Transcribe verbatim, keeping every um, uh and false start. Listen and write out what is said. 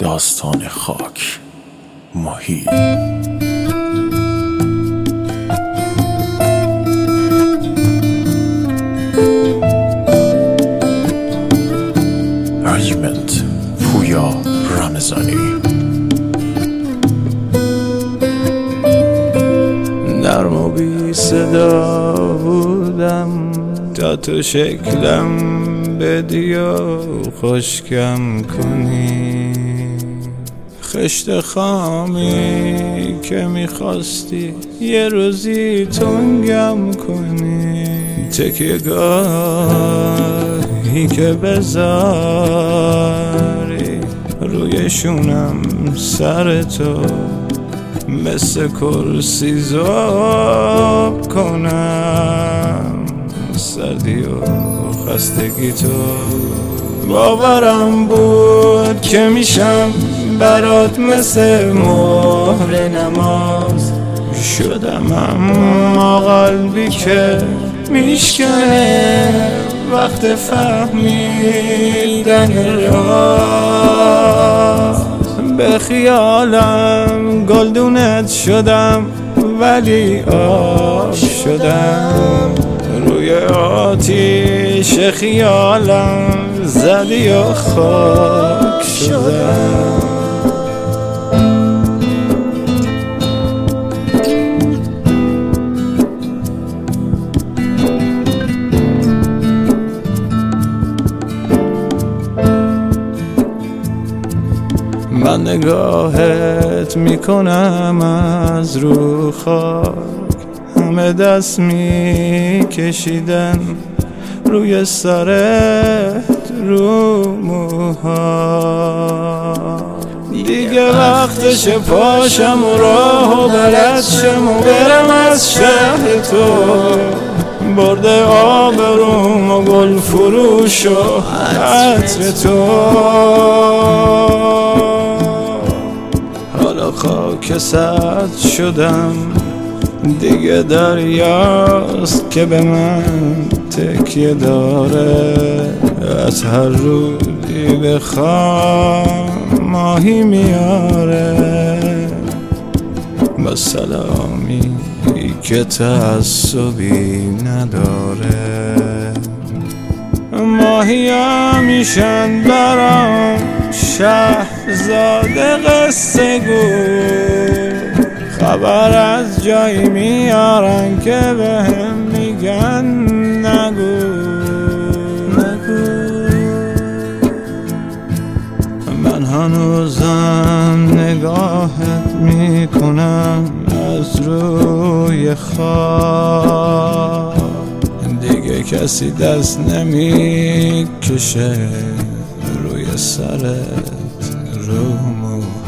داستان خاک ماهی. ارجمند پویا رمضانی. نرم و بی صدا بودم تا تو شکلم بدی و خشکم کنی، خشت خامی که میخواستی یه روزی تنگم کنی، تکیه گاهی که بذاری روی شونم سر تو، مثل کرسی ذوب کنم سردی و خستگی تو. باورم بود که میشم برات مثل مهر نماز، شدم اما قلبی که میشکنه وقت فهمیدن راز. به خیالم گلدونت شدم ولی آب شدم، روی آتیش خیالم زدی و خاک شدم. من نگاهت میکنم از رو خاک، همه دست میکشیدن روی سرت رو موها. دیگه وقتش پاشم و راه و بلد شم و برم از شهر تو، برده آبروم و گل فروش و عطر تو. حالا خاک سرد شدم دیگه دریاست که به من تکیه داره، از هر رودی بخوام ماهی میاره. با سلامی که تعصبی نداره، ماهی همیشن برام شهرزاده قصه گو، خبر از جایی میارن که بهم میگن نگو نگو. من هنوزم نگاهت میکنم از روی خاک، دیگه کسی دست نمیکشه روی سرت رو مو.